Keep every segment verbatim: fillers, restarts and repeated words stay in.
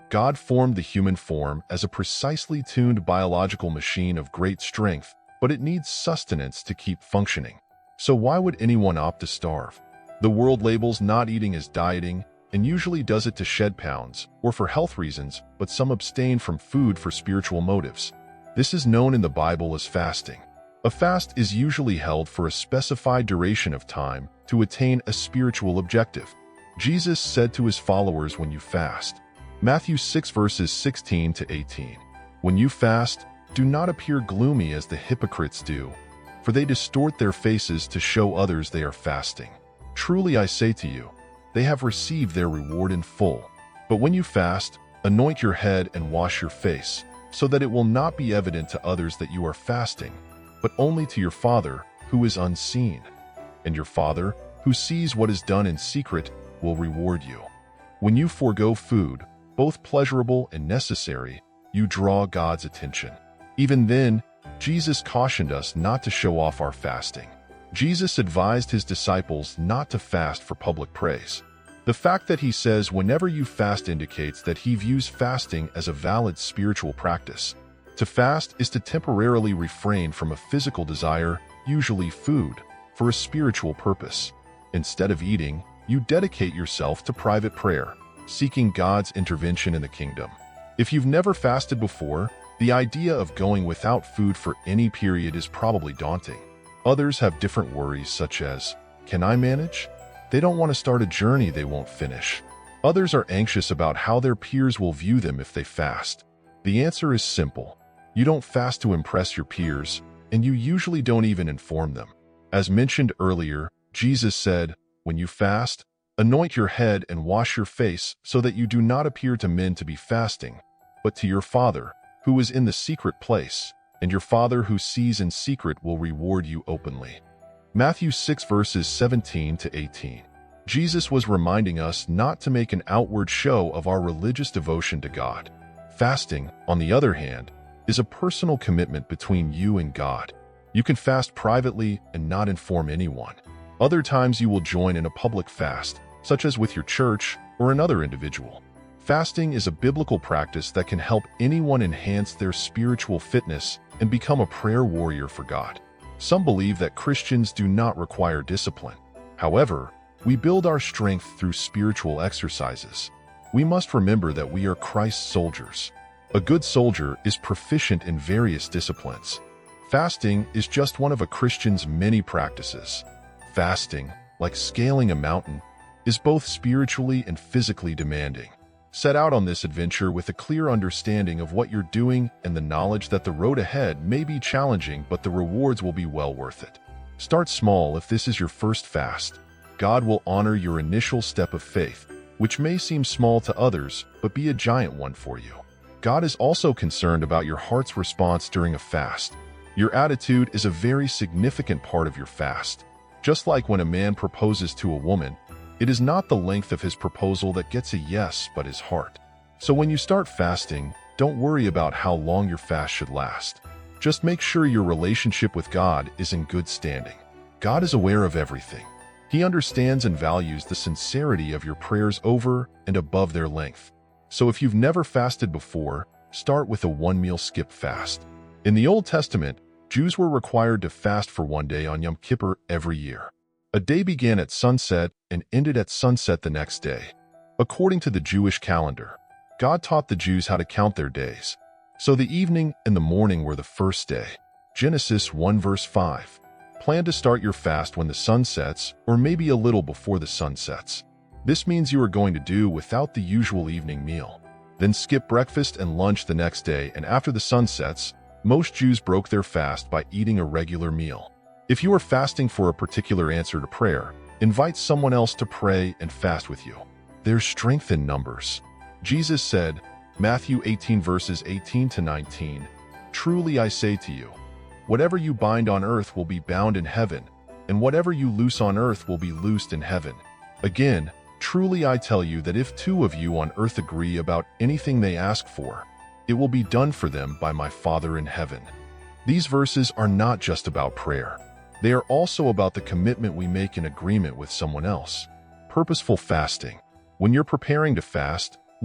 God formed the human form as a precisely tuned biological machine of great strength, but it needs sustenance to keep functioning. So why would anyone opt to starve? The world labels not eating as dieting, and usually does it to shed pounds, or for health reasons, but some abstain from food for spiritual motives. This is known in the Bible as fasting. A fast is usually held for a specified duration of time to attain a spiritual objective. Jesus said to his followers, when you fast, Matthew six verses sixteen to eighteen, when you fast, do not appear gloomy as the hypocrites do, for they distort their faces to show others they are fasting. Truly I say to you, they have received their reward in full. But when you fast, anoint your head and wash your face, so that it will not be evident to others that you are fasting, but only to your Father who is unseen. And your Father, who sees what is done in secret, will reward you. When you forego food, both pleasurable and necessary, you draw God's attention. Even then, Jesus cautioned us not to show off our fasting. Jesus advised his disciples not to fast for public praise. The fact that he says whenever you fast indicates that he views fasting as a valid spiritual practice. To fast is to temporarily refrain from a physical desire, usually food, for a spiritual purpose. Instead of eating, you dedicate yourself to private prayer, seeking God's intervention in the kingdom. If you've never fasted before, the idea of going without food for any period is probably daunting. Others have different worries such as, can I manage? They don't want to start a journey they won't finish. Others are anxious about how their peers will view them if they fast. The answer is simple. You don't fast to impress your peers, and you usually don't even inform them. As mentioned earlier, Jesus said, when you fast, anoint your head and wash your face so that you do not appear to men to be fasting, but to your Father, who is in the secret place, and your Father who sees in secret will reward you openly. Matthew six verses seventeen to eighteen. Jesus was reminding us not to make an outward show of our religious devotion to God. Fasting, on the other hand, is a personal commitment between you and God. You can fast privately and not inform anyone. Other times you will join in a public fast, such as with your church or another individual. Fasting is a biblical practice that can help anyone enhance their spiritual fitness and become a prayer warrior for God. Some believe that Christians do not require discipline. However, we build our strength through spiritual exercises. We must remember that we are Christ's soldiers. A good soldier is proficient in various disciplines. Fasting is just one of a Christian's many practices. Fasting, like scaling a mountain, is both spiritually and physically demanding. Set out on this adventure with a clear understanding of what you're doing and the knowledge that the road ahead may be challenging, but the rewards will be well worth it. Start small if this is your first fast. God will honor your initial step of faith, which may seem small to others, but be a giant one for you. God is also concerned about your heart's response during a fast. Your attitude is a very significant part of your fast. Just like when a man proposes to a woman, it is not the length of his proposal that gets a yes, but his heart. So when you start fasting, don't worry about how long your fast should last. Just make sure your relationship with God is in good standing. God is aware of everything. He understands and values the sincerity of your prayers over and above their length. So if you've never fasted before, start with a one-meal skip fast. In the Old Testament, Jews were required to fast for one day on Yom Kippur every year. A day began at sunset and ended at sunset the next day. According to the Jewish calendar, God taught the Jews how to count their days. So the evening and the morning were the first day. Genesis one verse five. Plan to start your fast when the sun sets, or maybe a little before the sun sets. This means you are going to do without the usual evening meal. Then skip breakfast and lunch the next day, and after the sun sets, most Jews broke their fast by eating a regular meal. If you are fasting for a particular answer to prayer, invite someone else to pray and fast with you. There's strength in numbers. Jesus said, Matthew eighteen verses eighteen to nineteen, truly I say to you, whatever you bind on earth will be bound in heaven, and whatever you loose on earth will be loosed in heaven. Again, truly I tell you that if two of you on earth agree about anything they ask for, it will be done for them by my Father in heaven. These verses are not just about prayer. They are also about the commitment we make in agreement with someone else. Purposeful fasting. When you're preparing to fast,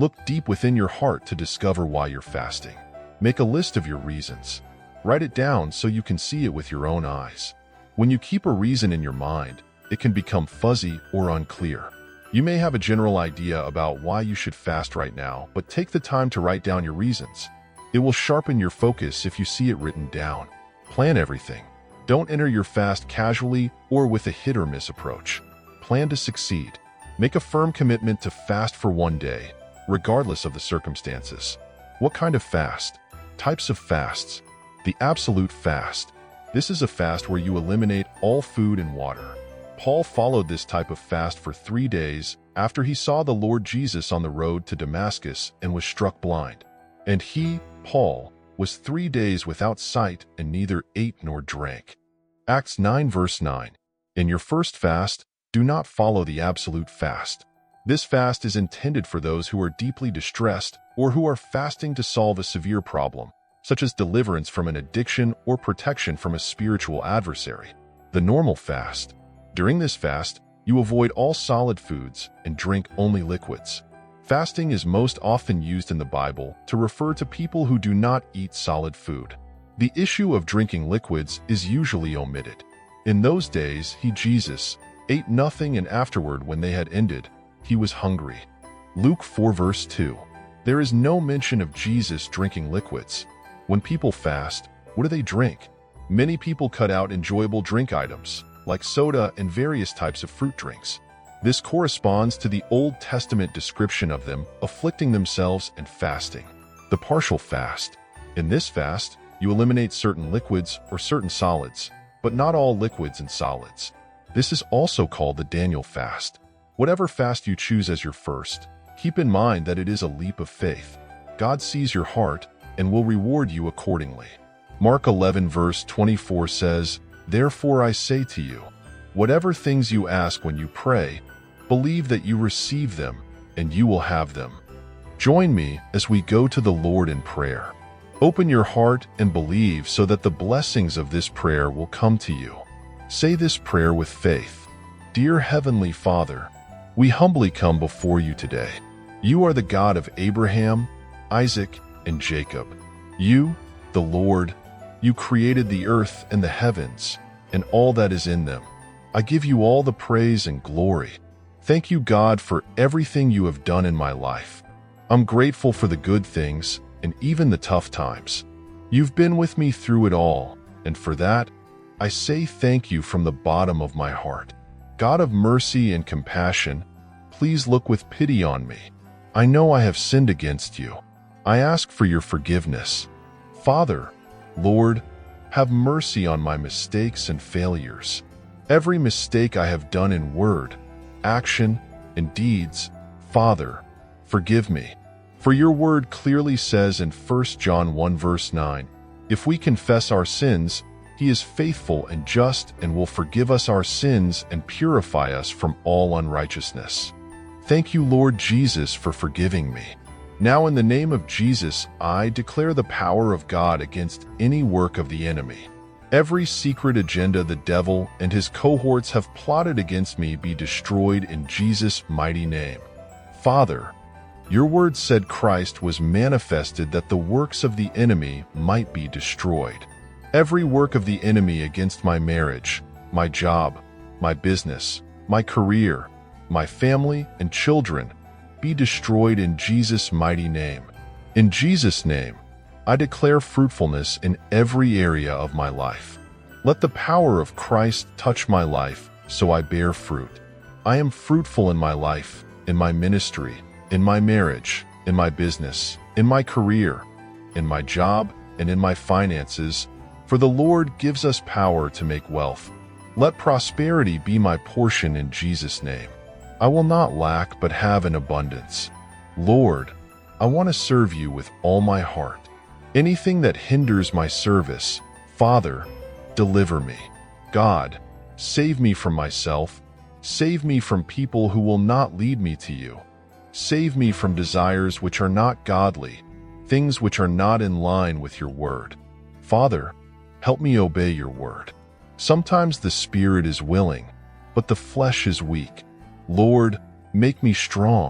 Look deep within your heart to discover why you're fasting. Make a list of your reasons. Write it down so you can see it with your own eyes. When you keep a reason in your mind, it can become fuzzy or unclear. You may have a general idea about why you should fast right now, but take the time to write down your reasons. It will sharpen your focus if you see it written down. Plan everything. Don't enter your fast casually or with a hit-or-miss approach. Plan to succeed. Make a firm commitment to fast for one day, regardless of the circumstances. What kind of fast? Types of fasts. The absolute fast. This is a fast where you eliminate all food and water. Paul followed this type of fast for three days after he saw the Lord Jesus on the road to Damascus and was struck blind. And he, Paul, was three days without sight and neither ate nor drank. Acts nine verse nine. In your first fast, do not follow the absolute fast. This fast is intended for those who are deeply distressed or who are fasting to solve a severe problem, such as deliverance from an addiction or protection from a spiritual adversary. The normal fast. During this fast, you avoid all solid foods and drink only liquids. Fasting is most often used in the Bible to refer to people who do not eat solid food. The issue of drinking liquids is usually omitted. In those days, he, Jesus, ate nothing, and afterward, when they had ended, he was hungry. Luke four verse two. There is no mention of Jesus drinking liquids. When people fast, what do they drink? Many people cut out enjoyable drink items, like soda and various types of fruit drinks. This corresponds to the Old Testament description of them afflicting themselves and fasting. The partial fast. In this fast, you eliminate certain liquids or certain solids, but not all liquids and solids. This is also called the Daniel fast. Whatever fast you choose as your first, keep in mind that it is a leap of faith. God sees your heart and will reward you accordingly. Mark eleven verse twenty-four says, "Therefore I say to you, whatever things you ask when you pray, believe that you receive them, and you will have them." Join me as we go to the Lord in prayer. Open your heart and believe so that the blessings of this prayer will come to you. Say this prayer with faith. Dear Heavenly Father, we humbly come before you today. You are the God of Abraham, Isaac, and Jacob. You, the Lord, you created the earth and the heavens, and all that is in them. I give you all the praise and glory. Thank you, God, for everything you have done in my life. I'm grateful for the good things and even the tough times. You've been with me through it all, and for that, I say thank you from the bottom of my heart. God of mercy and compassion, please look with pity on me. I know I have sinned against you. I ask for your forgiveness. Father, Lord, have mercy on my mistakes and failures. Every mistake I have done in word, action, and deeds, Father, forgive me. For your word clearly says in First John one verse nine, if we confess our sins, he is faithful and just and will forgive us our sins and purify us from all unrighteousness. Thank you, Lord Jesus, for forgiving me. Now in the name of Jesus, I declare the power of God against any work of the enemy. Every secret agenda the devil and his cohorts have plotted against me be destroyed in Jesus' mighty name. Father, your word said Christ was manifested that the works of the enemy might be destroyed. Every work of the enemy against my marriage, my job, my business, my career, my family and children, be destroyed in Jesus' mighty name. In Jesus' name, I declare fruitfulness in every area of my life. Let the power of Christ touch my life so I bear fruit. I am fruitful in my life, in my ministry, in my marriage, in my business, in my career, in my job, and in my finances, for the Lord gives us power to make wealth. Let prosperity be my portion in Jesus' name. I will not lack but have an abundance. Lord, I want to serve you with all my heart. Anything that hinders my service, Father, deliver me. God, save me from myself. Save me from people who will not lead me to you. Save me from desires which are not godly, things which are not in line with your word. Father, help me obey your word. Sometimes the spirit is willing, but the flesh is weak. Lord, make me strong.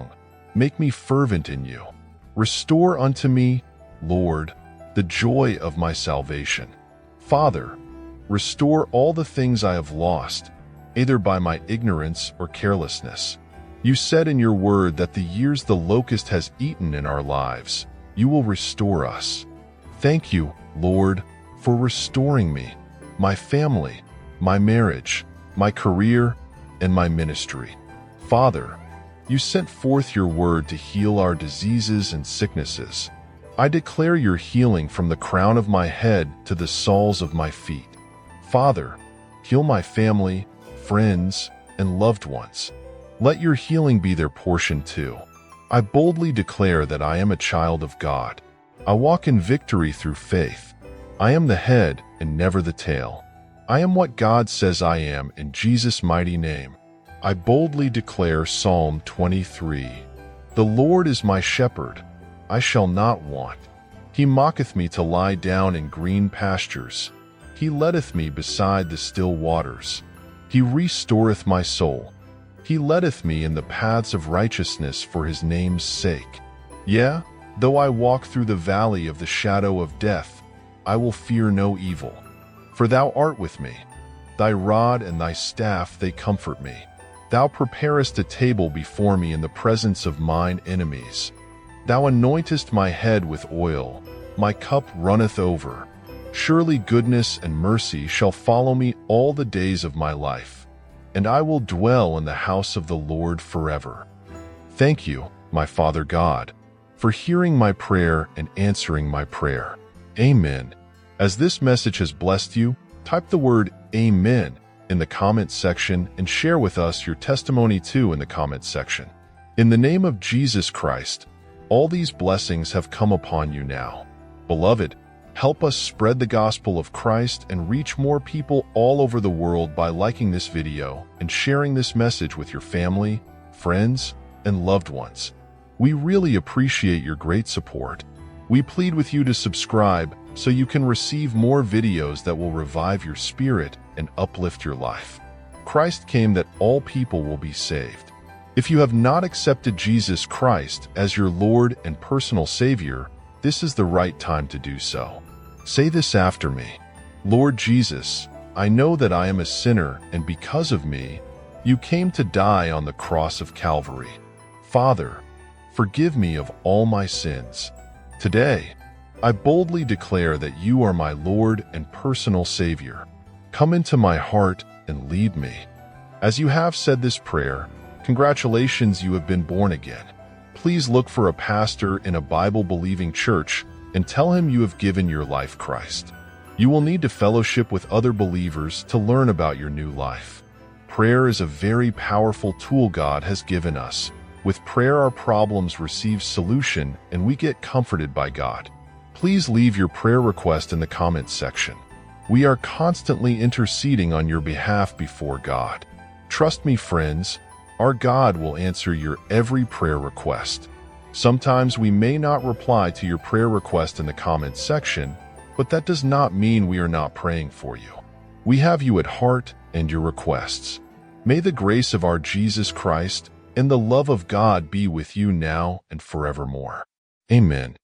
Make me fervent in you. Restore unto me, Lord, the joy of my salvation. Father, restore all the things I have lost, either by my ignorance or carelessness. You said in your word that the years the locust has eaten in our lives, you will restore us. Thank you, Lord, for restoring me, my family, my marriage, my career, and my ministry. Father, you sent forth your word to heal our diseases and sicknesses. I declare your healing from the crown of my head to the soles of my feet. Father, heal my family, friends, and loved ones. Let your healing be their portion too. I boldly declare that I am a child of God. I walk in victory through faith. I am the head and never the tail. I am what God says I am in Jesus' mighty name. I boldly declare Psalm twenty-three. The Lord is my shepherd, I shall not want. He maketh me to lie down in green pastures. He leadeth me beside the still waters. He restoreth my soul. He leadeth me in the paths of righteousness for his name's sake. Yea, though I walk through the valley of the shadow of death, I will fear no evil. For thou art with me. Thy rod and thy staff, they comfort me. Thou preparest a table before me in the presence of mine enemies. Thou anointest my head with oil, my cup runneth over. Surely goodness and mercy shall follow me all the days of my life, and I will dwell in the house of the Lord forever. Thank you, my Father God, for hearing my prayer and answering my prayer. Amen. As this message has blessed you, type the word Amen in the comments section and share with us your testimony too in the comments section. In the name of Jesus Christ, all these blessings have come upon you now. Beloved, help us spread the gospel of Christ and reach more people all over the world by liking this video and sharing this message with your family, friends, and loved ones. We really appreciate your great support. We plead with you to subscribe so you can receive more videos that will revive your spirit and uplift your life. Christ came that all people will be saved. If you have not accepted Jesus Christ as your Lord and personal Savior, this is the right time to do so. Say this after me. Lord Jesus, I know that I am a sinner, and because of me, you came to die on the cross of Calvary. Father, forgive me of all my sins. Today, I boldly declare that you are my Lord and personal Savior. Come into my heart and lead me. As you have said this prayer, congratulations, you have been born again. Please look for a pastor in a Bible-believing church and tell him you have given your life to Christ. You will need to fellowship with other believers to learn about your new life. Prayer is a very powerful tool God has given us. With prayer, our problems receive solution and we get comforted by God. Please leave your prayer request in the comments section. We are constantly interceding on your behalf before God. Trust me, friends, our God will answer your every prayer request. Sometimes we may not reply to your prayer request in the comments section, but that does not mean we are not praying for you. We have you at heart and your requests. May the grace of our Jesus Christ and the love of God be with you now and forevermore. Amen.